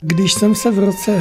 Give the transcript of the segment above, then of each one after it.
Když jsem se v roce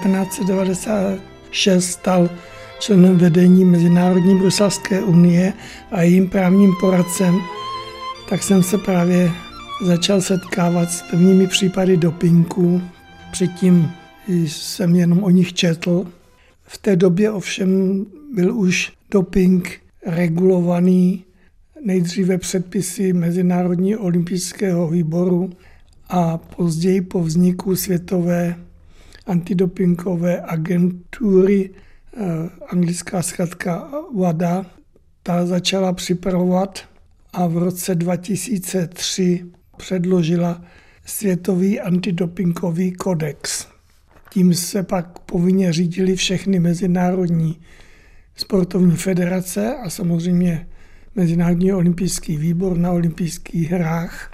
1996 stal členem vedení Mezinárodní bruselské unie a jejím právním poradcem, tak jsem se právě začal setkávat s prvními případy dopingu. Předtím jsem jenom o nich četl. V té době ovšem byl už doping regulovaný nejdříve předpisy Mezinárodního olympijského výboru a později po vzniku Světové antidopingové agentury, anglická zkratka WADA, ta začala připravovat a v roce 2003 předložila Světový antidopingový kodex. Tím se pak povinně řídily všechny mezinárodní sportovní federace a samozřejmě Mezinárodní olympijský výbor na olympijských hrách.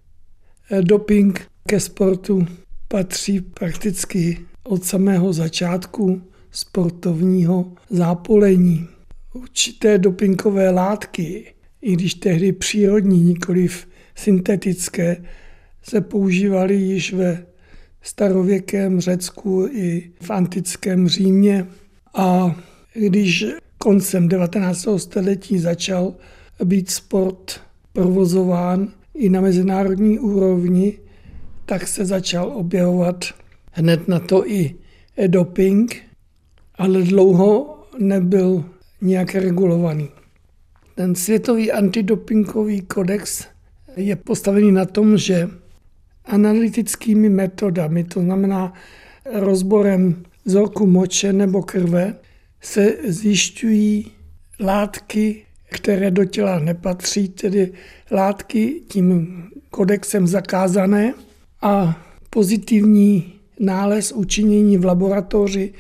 Doping ke sportu patří prakticky od samého začátku sportovního zápolení. Určité dopingové látky, i když tehdy přírodní, nikoliv syntetické, se používaly již ve starověkém Řecku i v antickém Římě. A když koncem 19. století začal být sport provozován i na mezinárodní úrovni, tak se začal objevovat hned na to i doping, ale dlouho nebyl nějak regulovaný. Ten Světový antidopingový kodex je postavený na tom, že analytickými metodami, to znamená rozborem vzorku moče nebo krve, se zjišťují látky, které do těla nepatří, tedy látky tím kodexem zakázané, a pozitivní nález učinění v laboratoři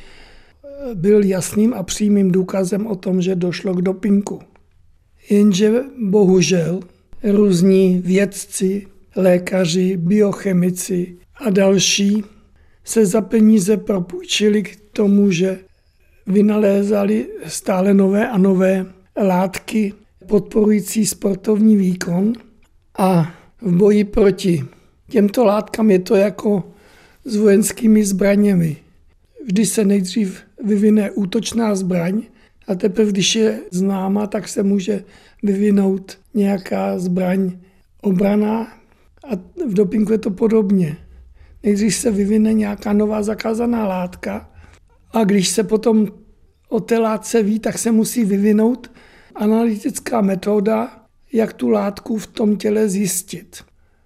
byl jasným a přímým důkazem o tom, že došlo k dopingu. Jenže bohužel různí vědci, lékaři, biochemici a další se za peníze propůjčili k tomu, že vynalézali stále nové a nové látky podporující sportovní výkon, a v boji proti těmto látkám je to jako s vojenskými zbraněmi. Vždy se nejdřív vyvine útočná zbraň a teprve, když je známa, tak se může vyvinout nějaká zbraň obranná, a v dopingu je to podobně. Nejdřív se vyvine nějaká nová zakázaná látka a když se potom o té látce ví, tak se musí vyvinout analytická metoda, jak tu látku v tom těle zjistit.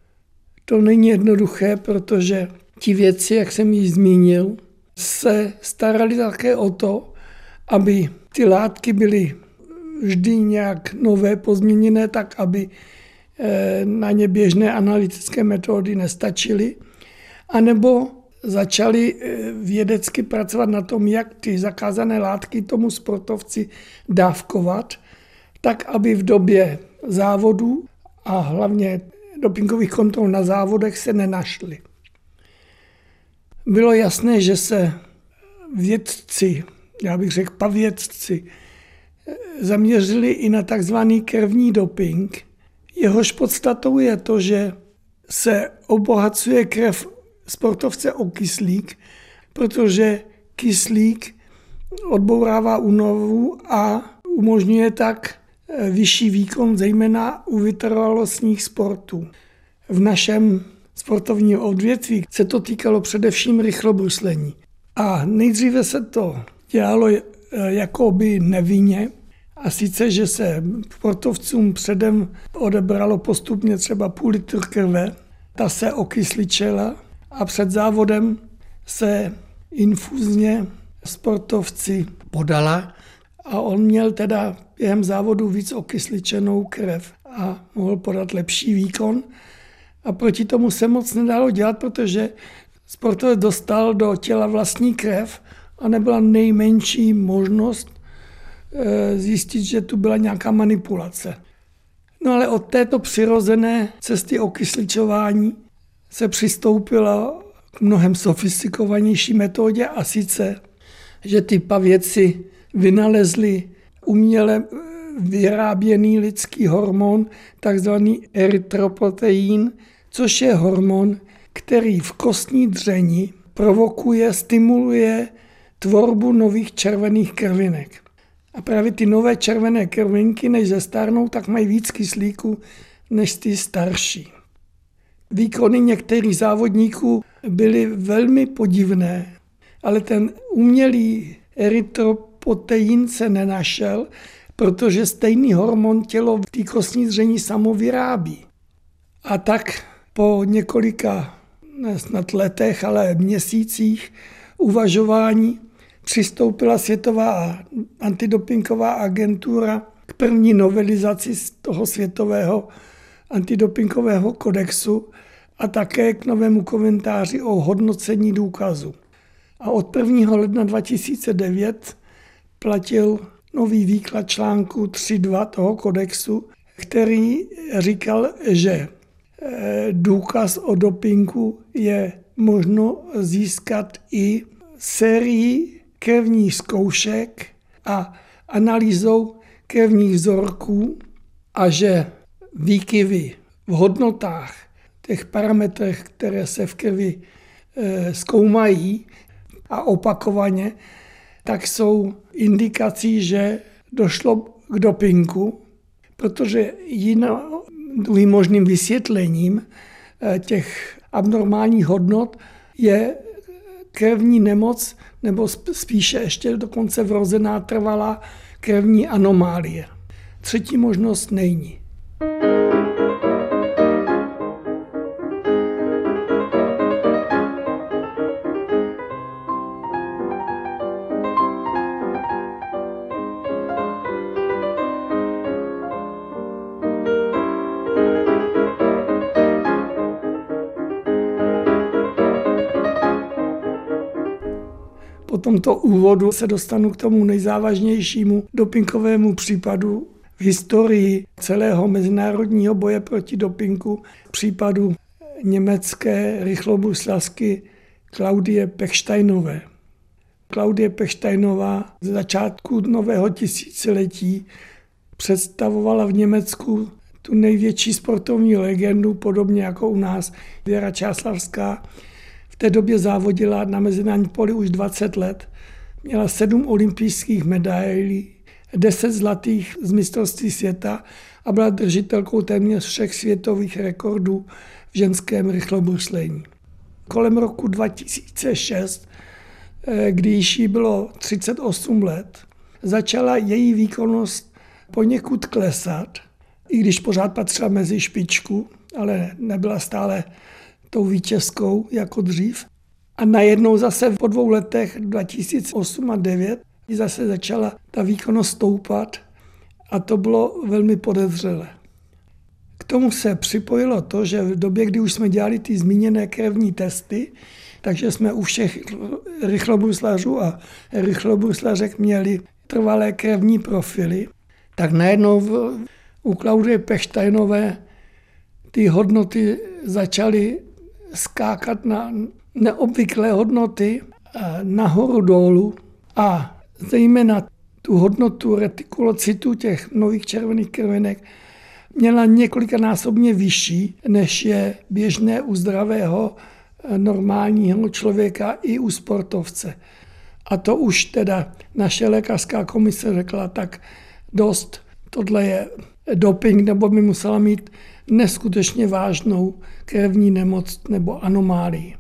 To není jednoduché, protože ti vědci, jak jsem již zmínil, se starali také o to, aby ty látky byly vždy nějak nové, pozměněné, tak aby na ně běžné analytické metody nestačily, anebo začali vědecky pracovat na tom, jak ty zakázané látky tomu sportovci dávkovat, tak aby v době závodů a hlavně dopingových kontrol na závodech se nenašly. Bylo jasné, že se vědci, já bych řekl pavědci, zaměřili i na takzvaný krevní doping. Jehož podstatou je to, že se obohacuje krev sportovce o kyslík, protože kyslík odbourává únavu a umožňuje tak vyšší výkon, zejména u vytrvalostních sportů. V našem sportovním odvětví se to týkalo především rychlobruslení. A nejdříve se to dělalo jakoby nevinně, a sice, že se sportovcům předem odebralo postupně třeba půl litru krve, ta se okysličela a před závodem se infuzně sportovci podala a on měl teda během závodu víc okysličenou krev a mohl podat lepší výkon. A proti tomu se moc nedalo dělat, protože sportovec dostal do těla vlastní krev a nebyla nejmenší možnost zjistit, že tu byla nějaká manipulace. No ale od této přirozené cesty okysličování se přistoupilo k mnohem sofistikovanější metodě, a sice, že ty pavědci vynalezli uměle vyráběný lidský hormon, takzvaný erytropoietin, což je hormon, který v kostní dřeni provokuje, stimuluje tvorbu nových červených krvinek. A právě ty nové červené krvinky, než zestárnou, tak mají víc kyslíku než ty starší. Výkony některých závodníků byly velmi podivné, ale ten umělý erytropotein se nenašel, protože stejný hormon tělo v té kostní dřeně samo vyrábí. A tak po několika, ne snad letech, ale měsících uvažování přistoupila Světová antidopingová agentura k první novelizaci z toho světového antidopingového kodexu a také k novému komentáři o hodnocení důkazu. A od 1. ledna 2009 platil nový výklad článku 3.2 toho kodexu, který říkal, že důkaz o dopingu je možno získat i sérií krevních zkoušek a analýzou krevních vzorků a že výkyvy v hodnotách, těch parametrech, které se v krvi zkoumají a opakovaně, tak jsou indikací, že došlo k dopingu, protože druhým možným vysvětlením těch abnormálních hodnot je krevní nemoc, nebo spíše ještě dokonce vrozená trvalá krevní anomálie. Třetí možnost není. Po tomto úvodu se dostanu k tomu nejzávažnějšímu dopingovému případu v historii celého mezinárodního boje proti dopingu, případu německé rychlobruslařky Klaudie Pechsteinové. Klaudie Pechsteinová z začátku nového tisíciletí představovala v Německu tu největší sportovní legendu, podobně jako u nás Věra Čáslavská. V té době závodila na mezinárodním poli už 20 let. Měla 7 olympijských medailí, 10 zlatých z mistrovství světa a byla držitelkou téměř všech světových rekordů v ženském rychlobruslení. Kolem roku 2006, když jí bylo 38 let, začala její výkonnost poněkud klesat, i když pořád patřila mezi špičku, ale nebyla stále tou vítězkou jako dřív. A najednou zase po 2 letech, 2008 a 2009, zase začala ta výkonnost stoupat a to bylo velmi podezřelé. K tomu se připojilo to, že v době, kdy už jsme dělali ty zmíněné krevní testy, takže jsme u všech rychlobruslařů a rychlobruslařek měli trvalé krevní profily, tak najednou u Klaudie Pechsteinové ty hodnoty začaly skákat na neobvyklé hodnoty nahoru dolů a zejména tu hodnotu retikulocitu těch nových červených krvinek měla několikanásobně vyšší, než je běžné u zdravého normálního člověka i u sportovce. A to už teda naše lékařská komise řekla, tak dost, tohle je doping, nebo by musela mít neskutečně vážnou krevní nemoc nebo anomálii.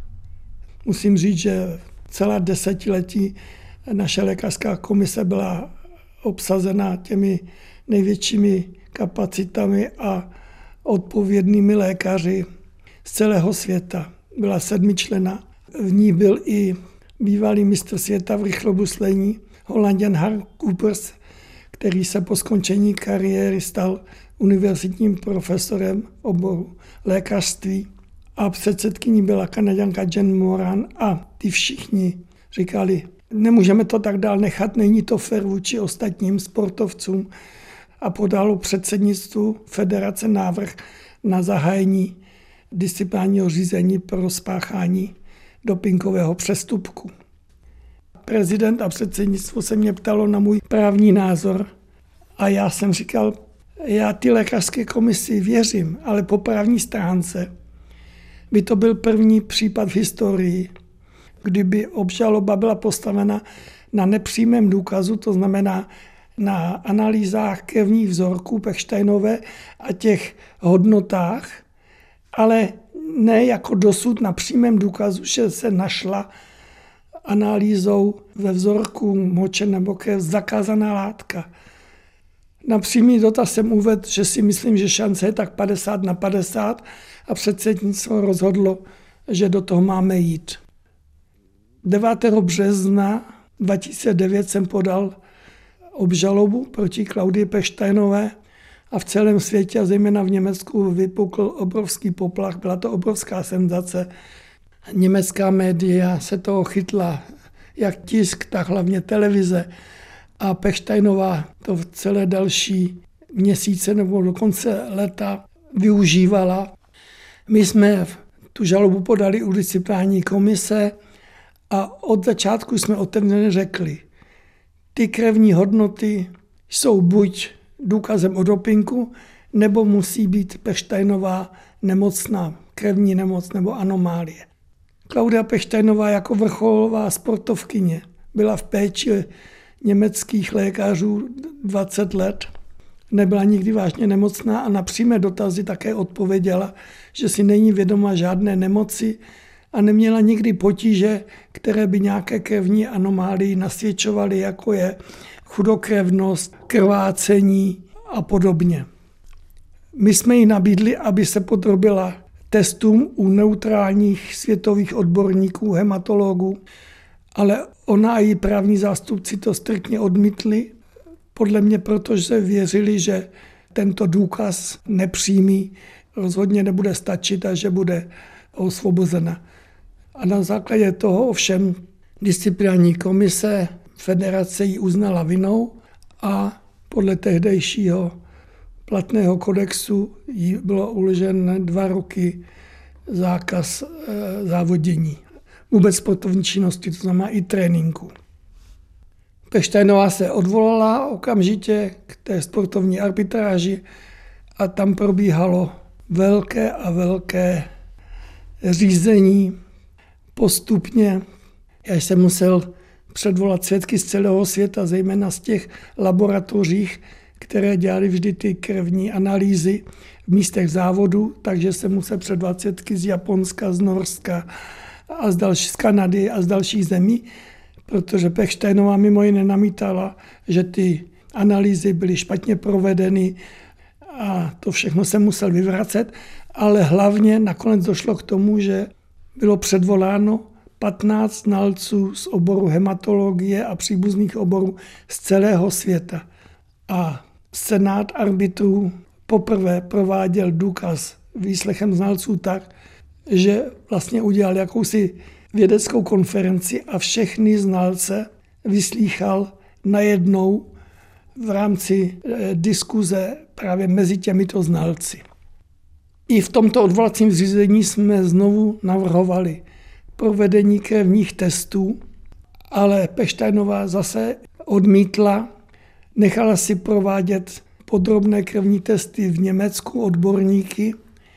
Musím říct, že celá desetiletí naše lékařská komise byla obsazena těmi největšími kapacitami a odpovědnými lékaři z celého světa. Byla 7členná. V ní byl i bývalý mistr světa v rychlobruslení Holanďan Harm Coopers, který se po skončení kariéry stal univerzitním profesorem oboru lékařství. A předsedkyní byla Kanaďanka Jen Moran a ty všichni říkali, nemůžeme to tak dál nechat, není to fér vůči ostatním sportovcům a podalo předsednictvu federace návrh na zahájení disciplinárního řízení pro spáchání dopingového přestupku. Prezident a předsednictvo se mě ptalo na můj právní názor a já jsem říkal, já ty lékařské komisi věřím, ale po právní stránce by to byl první případ v historii, kdyby obžaloba byla postavena na nepřímém důkazu, to znamená na analýzách krevních vzorků Pechsteinové a těch hodnotách, ale ne jako dosud na přímém důkazu, že se našla analýzou ve vzorku moče nebo krev zakázaná látka. Na přímý dotaz jsem uvedl, že si myslím, že šance je tak 50/50 a předsednictvo rozhodlo, že do toho máme jít. 9. března 2009 jsem podal obžalobu proti Klaudii Pechsteinové a v celém světě a zejména v Německu vypukl obrovský poplach. Byla to obrovská senzace. Německá média se toho chytla, jak tisk, tak hlavně televize. A Pechsteinová to v celé další měsíce nebo dokonce léta využívala. My jsme tu žalobu podali u disciplinární komise a od začátku jsme otevřeně řekli, ty krevní hodnoty jsou buď důkazem o dopingu, nebo musí být Pechsteinová nemocná, krevní nemoc nebo anomálie. Klaudia Pechsteinová jako vrcholová sportovkyně byla v péči německých lékařů 20 let, nebyla nikdy vážně nemocná a na přímé dotazy také odpověděla, že si není vědoma žádné nemoci a neměla nikdy potíže, které by nějaké krevní anomálii nasvědčovaly, jako je chudokrevnost, krvácení a podobně. My jsme jí nabídli, aby se podrobila testům u neutrálních světových odborníků, hematologů, ale ona a její právní zástupci to striktně odmítli, podle mě, protože věřili, že tento důkaz nepřímý rozhodně nebude stačit a že bude osvobozena. A na základě toho ovšem disciplinární komise federace ji uznala vinou a podle tehdejšího platného kodexu jí bylo uložen 2 roky zákaz závodění. Vůbec sportovní činnosti, to znamená i tréninku. Pechsteinová se odvolala okamžitě k té sportovní arbitráži a tam probíhalo velké řízení. Postupně já jsem musel předvolat svědky z celého světa, zejména z těch laboratořích, které dělali vždy ty krevní analýzy v místech závodu, takže jsem musel předvolat svědky z Japonska, z Norska a z Kanady a z dalších zemí, protože Pechsteinová mimo jiné namítala, že ty analýzy byly špatně provedeny a to všechno jsem musel vyvracet, ale hlavně nakonec došlo k tomu, že bylo předvoláno 15 znalců z oboru hematologie a příbuzných oborů z celého světa. A senát arbitrů poprvé prováděl důkaz výslechem znalců tak, že vlastně udělal jakousi vědeckou konferenci a všechny znalce vyslýchal najednou v rámci diskuze právě mezi těmito znalci. I v tomto odvolacím řízení jsme znovu navrhovali provedení krevních testů, ale Pechsteinová zase odmítla, nechala si provádět podrobné krevní testy v Německu odborníky.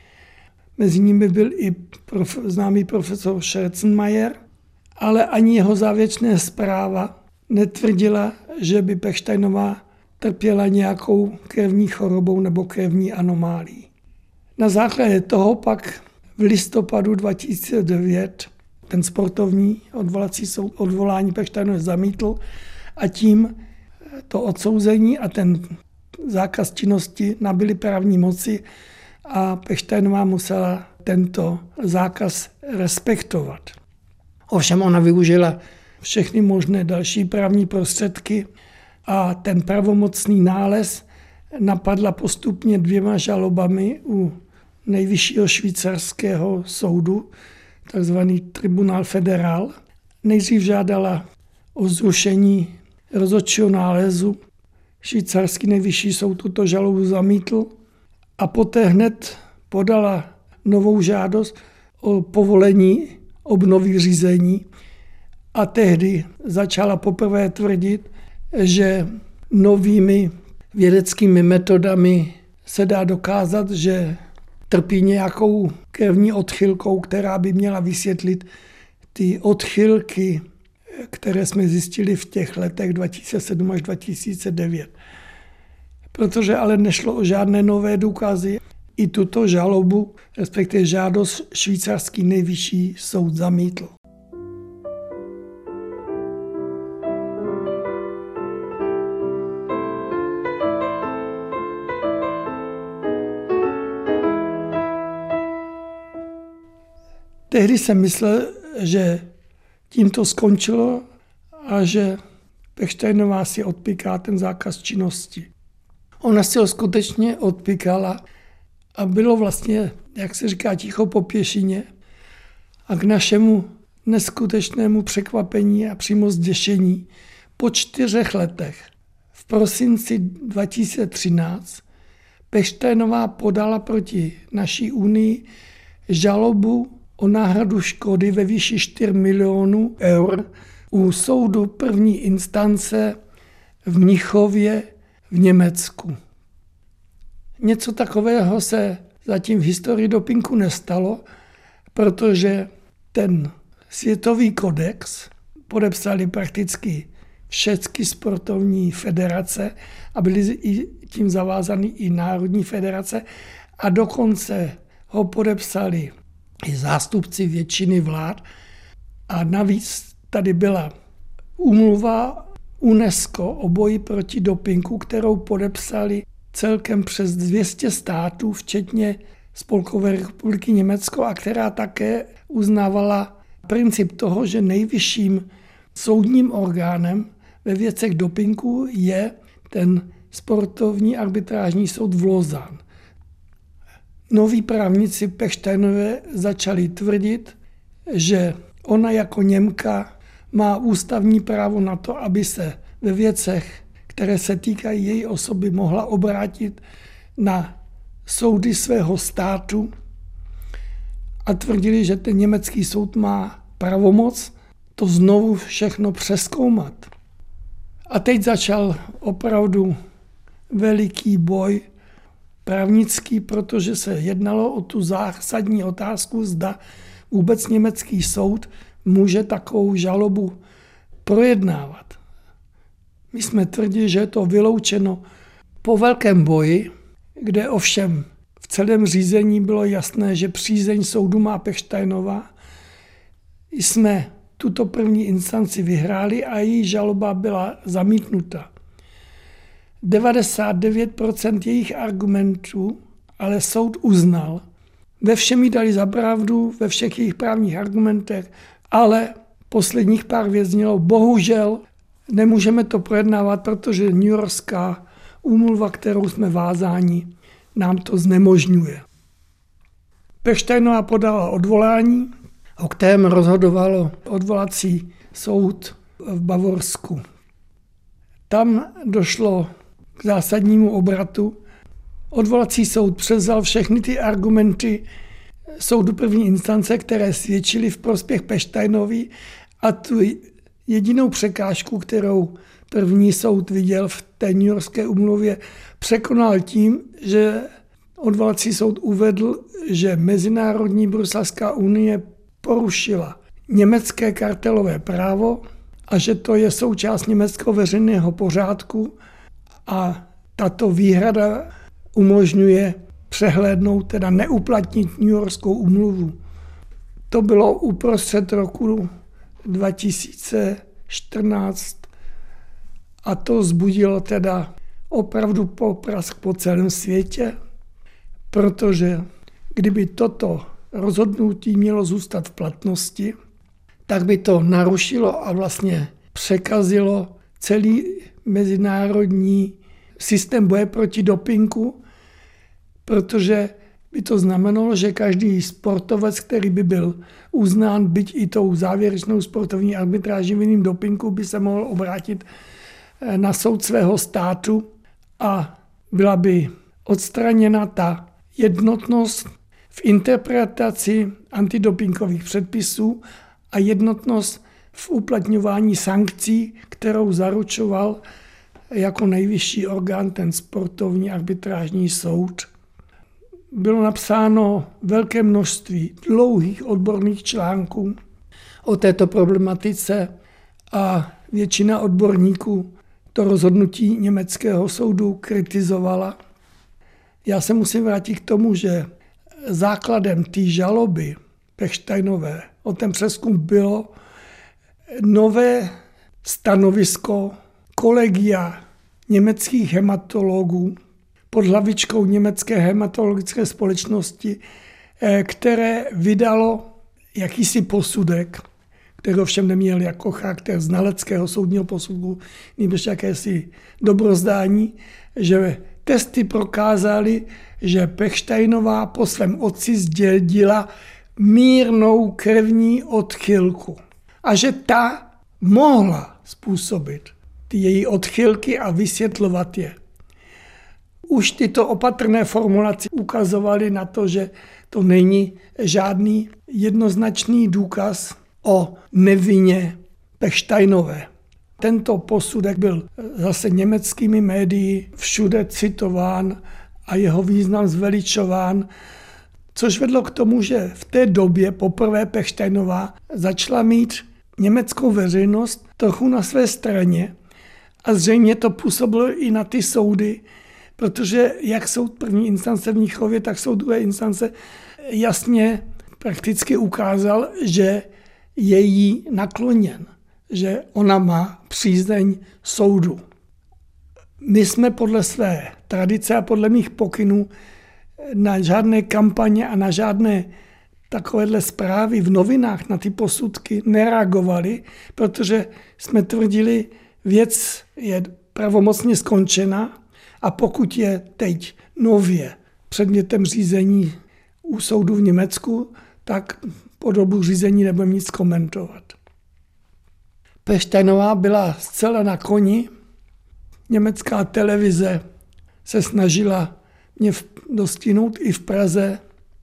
Mezi nimi byl i známý profesor Scherzenmayer, ale ani jeho závěrečná zpráva netvrdila, že by Pechsteinová trpěla nějakou krevní chorobou nebo krevní anomálií. Na základě toho pak v listopadu 2009 ten sportovní odvolací soud odvolání Pechsteinové zamítl a tím to odsouzení a ten zákaz činnosti nabyly právní moci a Pechsteinová musela tento zákaz respektovat. Ovšem ona využila všechny možné další právní prostředky a ten pravomocný nález napadla postupně 2 žalobami u nejvyššího švýcarského soudu, takzvaný Tribunal Federal. Nejdřív žádala o zrušení rozhodčího nálezu. Švýcarský nejvyšší soud tuto žalobu zamítl a poté hned podala novou žádost o povolení obnovy řízení a tehdy začala poprvé tvrdit, že novými vědeckými metodami se dá dokázat, že trpí nějakou krevní odchylkou, která by měla vysvětlit ty odchylky, které jsme zjistili v těch letech 2007 až 2009. Protože ale nešlo o žádné nové důkazy. I tuto žalobu, respektive žádost, švýcarský nejvyšší soud zamítl. Tehdy jsem myslel, že tím to skončilo a že Pechsteinová si odpiká ten zákaz činnosti. Ona si ho skutečně odpikala a bylo vlastně, jak se říká, ticho po pěšině. A k našemu neskutečnému překvapení a přímo zděšení po 4 letech v prosinci 2013 Pechsteinová podala proti naší unii žalobu o náhradu škody ve výši 4 milionů eur u soudu první instance v Mnichově v Německu. Něco takového se zatím v historii dopingu nestalo, protože ten světový kodex podepsali prakticky všechny sportovní federace a byly tím zavázány i národní federace a dokonce ho podepsali i zástupci většiny vlád. A navíc tady byla úmluva UNESCO o boji proti dopingu, kterou podepsali celkem přes 200 států, včetně Spolkové republiky Německo, a která také uznávala princip toho, že nejvyšším soudním orgánem ve věcech dopingu je ten sportovní arbitrážní soud v Lausanne. Noví právníci Pechsteinové začali tvrdit, že ona jako Němka má ústavní právo na to, aby se ve věcech, které se týkají její osoby, mohla obrátit na soudy svého státu a tvrdili, že ten německý soud má pravomoc to znovu všechno přezkoumat. A teď začal opravdu veliký boj právnický, protože se jednalo o tu zásadní otázku, zda vůbec německý soud může takovou žalobu projednávat. My jsme tvrdili, že je to vyloučeno po velkém boji, kde ovšem v celém řízení bylo jasné, že přízeň soudu má Pechsteinová. Jsme tuto první instanci vyhráli a její žaloba byla zamítnuta. 99% jejich argumentů ale soud uznal. Ve všem jí dali za pravdu, ve všech jejich právních argumentech, ale posledních pár věc znělo: bohužel nemůžeme to projednávat, protože Newyorská úmluva, kterou jsme vázáni, nám to znemožňuje. Pechsteinová podala odvolání, o kterém rozhodovalo odvolací soud v Bavorsku. Tam došlo k zásadnímu obratu. Odvolací soud převzal všechny ty argumenty soudu první instance, které svědčily v prospěch Pechsteinový, a tu jedinou překážku, kterou první soud viděl v té newyorské úmluvě, překonal tím, že odvolací soud uvedl, že Mezinárodní bruselská unie porušila německé kartelové právo a že to je součást německého veřejného pořádku a tato výhrada umožňuje přehlédnout, teda neuplatnit Newyorskou úmluvu. To bylo uprostřed roku 2014 a to vzbudilo teda opravdu poprask po celém světě, protože kdyby toto rozhodnutí mělo zůstat v platnosti, tak by to narušilo a vlastně překazilo celý mezinárodní systém boje proti dopingu, protože by to znamenalo, že každý sportovec, který by byl uznán byť i tou závěrečnou sportovní arbitráží vinným dopingu, by se mohl obrátit na soud svého státu a byla by odstraněna ta jednotnost v interpretaci antidopingových předpisů a jednotnost v uplatňování sankcí, kterou zaručoval jako nejvyšší orgán ten sportovní arbitrážní soud. Bylo napsáno velké množství dlouhých odborných článků o této problematice a většina odborníků to rozhodnutí německého soudu kritizovala. Já se musím vrátit k tomu, že základem té žaloby Pechsteinové o ten přezkum bylo nové stanovisko kolegia německých hematologů pod hlavičkou Německé hematologické společnosti, které vydalo jakýsi posudek, který ovšem neměl jako charakter znaleckého soudního posudku, nýbrž jakési dobrozdání, že testy prokázaly, že Pechsteinová po svém otci zdědila mírnou krevní odchylku a že ta mohla způsobit ty její odchylky a vysvětlovat je. Už tyto opatrné formulace ukazovaly na to, že to není žádný jednoznačný důkaz o nevině Pechsteinové. Tento posudek byl zase německými médii všude citován a jeho význam zveličován, což vedlo k tomu, že v té době poprvé Pechsteinová začala mít německou veřejnost trochu na své straně a zřejmě to působilo i na ty soudy, protože jak soud první instance v Mnichově, tak soud druhé instance jasně prakticky ukázal, že je jí nakloněn, že ona má přízeň soudu. My jsme podle své tradice a podle mých pokynů na žádné kampaně a na žádné takovéhle zprávy v novinách na ty posudky nereagovali, protože jsme tvrdili, věc je pravomocně skončena a pokud je teď nově předmětem řízení u soudu v Německu, tak po dobu řízení nebudeme nic komentovat. Pechsteinová byla zcela na koni. Německá televize se snažila mě dostihnout i v Praze.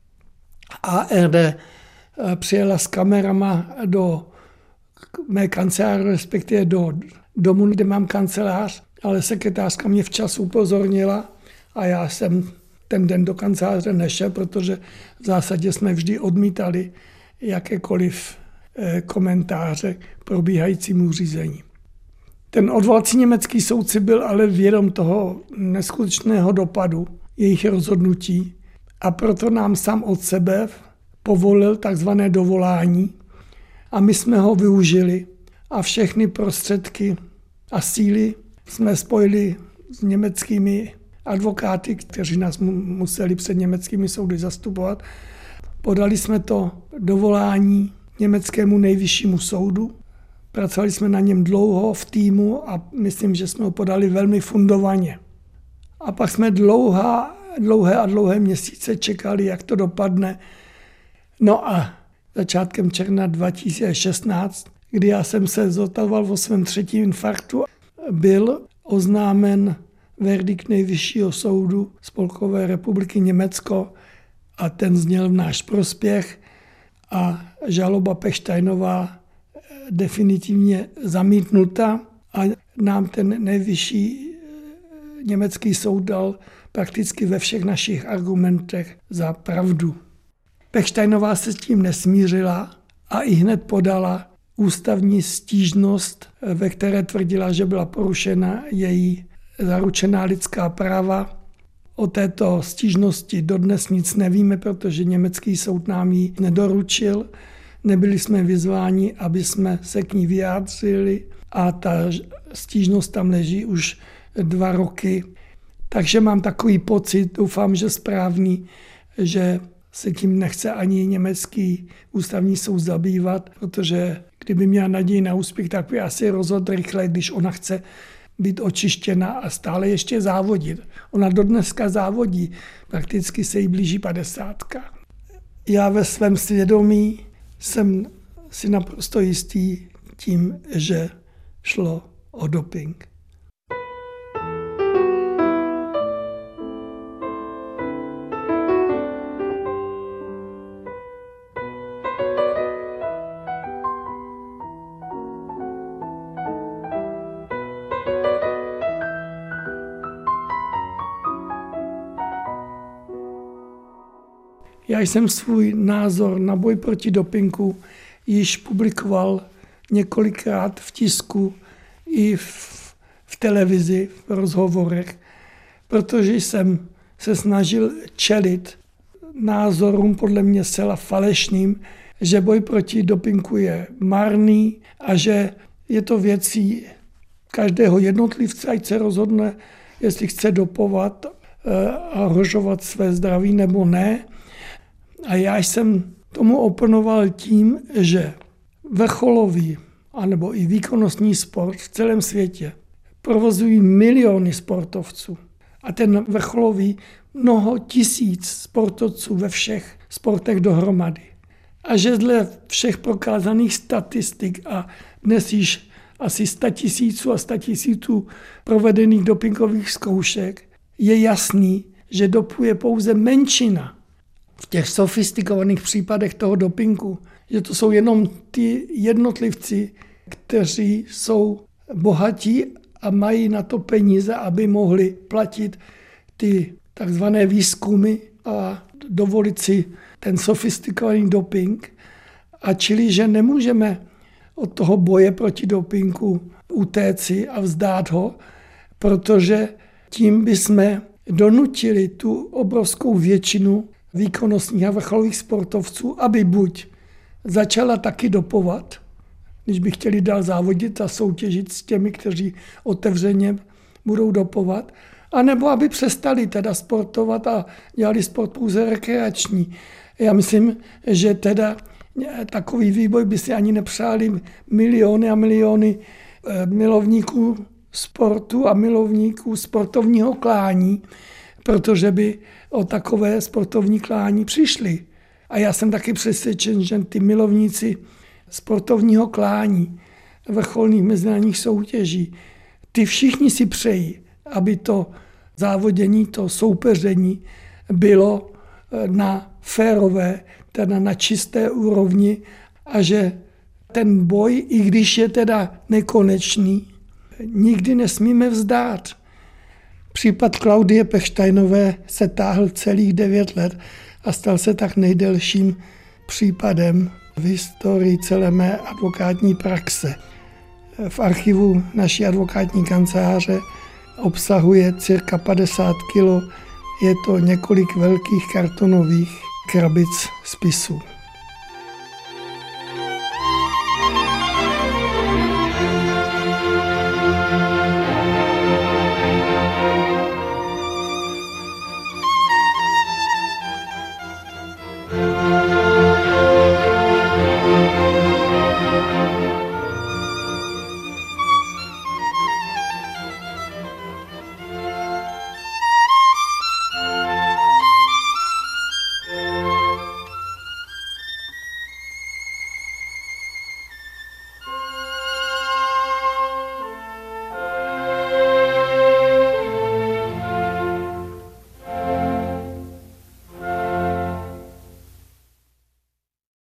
ARD přijela s kamerama do mé kanceláře, respektive do domu, kde mám kancelář, ale sekretářka mě včas upozornila a já jsem ten den do kanceláře nešel, protože v zásadě jsme vždy odmítali jakékoliv komentáře k probíhajícímu řízení. Ten odvolací německý soudce byl ale vědom toho neskutečného dopadu jejich rozhodnutí a proto nám sám od sebe povolil takzvané dovolání a my jsme ho využili a všechny prostředky a síly jsme spojili s německými advokáty, kteří nás museli před německými soudy zastupovat. Podali jsme to dovolání německému nejvyššímu soudu. Pracovali jsme na něm dlouho v týmu a myslím, že jsme ho podali velmi fundovaně. A pak jsme dlouhé měsíce čekali, jak to dopadne. No a začátkem června 2016, kdy já jsem se zotavoval o svém třetím infarktu, byl oznámen verdikt Nejvyššího soudu Spolkové republiky Německo a ten zněl v náš prospěch a žaloba Pechsteinová definitivně zamítnuta a nám ten nejvyšší německý soud dal prakticky ve všech našich argumentech za pravdu. Pechsteinová se s tím nesmířila a ihned podala ústavní stížnost, ve které tvrdila, že byla porušena její zaručená lidská práva. O této stížnosti dodnes nic nevíme, protože německý soud nám ji nedoručil. Nebyli jsme vyzváni, aby jsme se k ní vyjádřili a ta stížnost tam leží už 2 roky. Takže mám takový pocit, doufám, že správný, že se tím nechce ani německý ústavní soud zabývat, protože kdyby měla naději na úspěch, tak by asi rozhodl rychle, když ona chce být očištěna a stále ještě závodit. Ona dodneska závodí, prakticky se jí blíží 50. Já ve svém svědomí jsem si naprosto jistý tím, že šlo o doping. Já jsem svůj názor na boj proti dopingu již publikoval několikrát v tisku i v televizi, v rozhovorech, protože jsem se snažil čelit názorům podle mě zcela falešným, že boj proti dopingu je marný a že je to věcí každého jednotlivce, ať se rozhodne, jestli chce dopovat a ohrožovat své zdraví nebo ne. A já jsem tomu oponoval tím, že vrcholový anebo i výkonnostní sport v celém světě provozují miliony sportovců. A ten vrcholový mnoho tisíc sportovců ve všech sportech dohromady. A že dle všech prokázaných statistik a dnes již asi 100 000 a 100 000 provedených dopingových zkoušek je jasný, že dopuje pouze menšina v těch sofistikovaných případech toho dopingu, že to jsou jenom ty jednotlivci, kteří jsou bohatí a mají na to peníze, aby mohli platit ty takzvané výzkumy a dovolit si ten sofistikovaný doping. A čili, že nemůžeme od toho boje proti dopingu utéci a vzdát ho, protože tím bychom donutili tu obrovskou většinu výkonnostních a vrcholových sportovců, aby buď začala taky dopovat, když by chtěli dál závodit a soutěžit s těmi, kteří otevřeně budou dopovat, anebo aby přestali teda sportovat a dělali sport pouze rekreační. Já myslím, že teda takový vývoj by si ani nepřáli miliony a miliony milovníků sportu a milovníků sportovního klání, protože by o takové sportovní klání přišli. A já jsem taky přesvědčen, že ty milovníci sportovního klání, vrcholných mezinárodních soutěží, ty všichni si přejí, aby to závodění, to soupeření bylo na férové, teda na čisté úrovni a že ten boj, i když je teda nekonečný, nikdy nesmíme vzdát. Případ Klaudie Pechsteinové se táhl celých 9 let a stal se tak nejdelším případem v historii celé mé advokátní praxe. V archivu naší advokátní kanceláře obsahuje cirka 50 kg. Je to několik velkých kartonových krabic spisů.